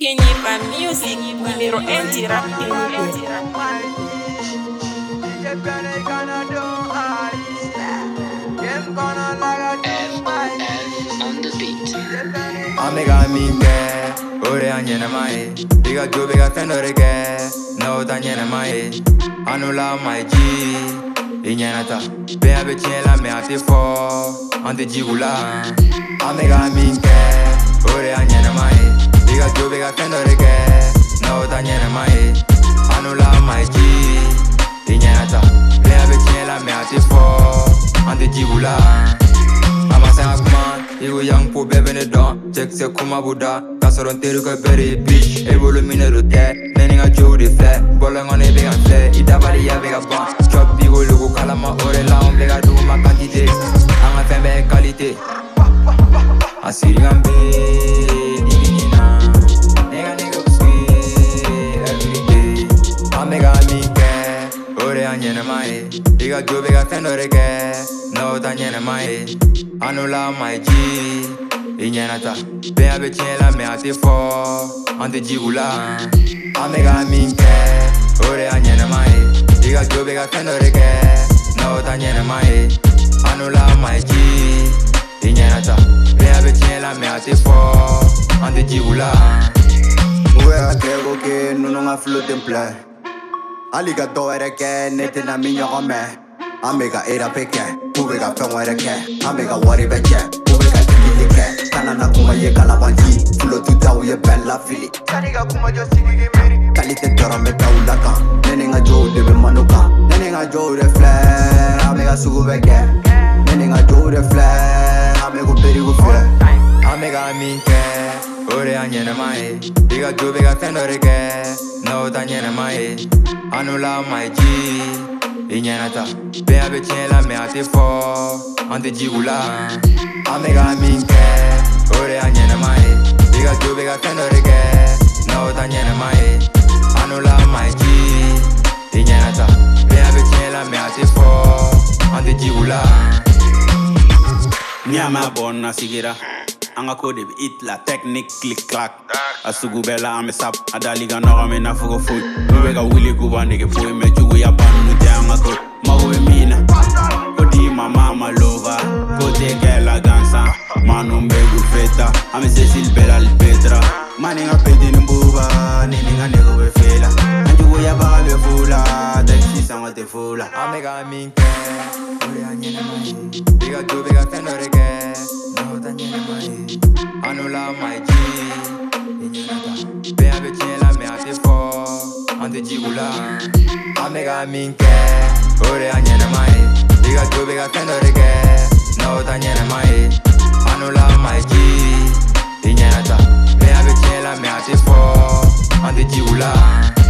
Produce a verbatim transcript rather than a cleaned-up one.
Kenyipa Music, numéro un du rap Amiga minke, ore anyene mai. Biga jo biga fendore ke, no tanyene mai. Anula mai ji, inyenata. Be abe chiela me ati fo, ante jigula. Amiga minke, ore anyene mai. Biga jo biga fendore ke, no tanyene mai. Anula mai ji, inyenata. Be abe chiela me ati fo, ante jigula. Amasa akman, igu yang po bebe ne don. Check se kuma buda, kasaron teru ka beri bitch. Ebolo minero te, neni nga jow de fle. Bola ngone be nga fle, idabali ya be ga ban. Chop bigo lugu kalama ore la on bega do ma quantité. Anga fembe qualité. Asiri ngambe, divinina. Nega nega kuswi, everyday. Amega minke, ore anyene mai. Iga jo bega fendore ke, no tanyene mai. Anula mai ji, inyenata. Be abe chiela me ati fo, ante jigula. Amega minke, ore anyene mai. Iga jo bega fendore ke, no tanyene mai. Anula mai ji, inyenata. Be abe chiela me ati fo, ante jigula. Uwe atego ke nununga float en play. Aligato ere ke nete na minyo gome. Amega era peke, ubega fengwere ke. Amega wari beke, ubega tingili ke. Kanana kuma ye kalabanji, fulo tuta uye bella fili. Kaniga kuma jo sigigi miri. Kalite dora meta ulaka, nene nga jo debe manuka. Nene nga jo de fle, amega sugu beke. Nene nga jo de fle, amego beri gu fle. Amega minke, ore anyene mai. Biga jo bega fendore ke, no tanyene mai. Anula mai ji, inyenata. Be abe chiela me ati fo, ante jigula. Amega minke, ore anyene mai. Biga jo bega fendore ke, no tanyene mai. Anula mai ji, inyenata. Be abe chiela me ati fo, ante jigula. Nyama bona sigira. Anga kode be it la technique click clack. Asugu bela ame sap adaliga no ame na fugo food. Wega wili kuba nige boy me jugu ya banu te anga ko. Mago be mina. Kodi mama malova. Kote kela gansa. Manu mbegu feta. Ame Cecil bela alpetra. Mani nga pedi nimbuba. Nini nga nego be fela. Anjugu ya baga be fula. Teksi sanga te fula. Amega minke, ore anyene mai. Biga jo bega fendore ke, no tanyene mai. Anula mai ji, inyenata. Be abe chiela me ati fo, ante jigula. Amega minke, ore anyene mai. Biga jo bega fendore ke, no tanyene mai. Anula mai ji, inyenata. Be abe chiela me ati fo, ante jigula.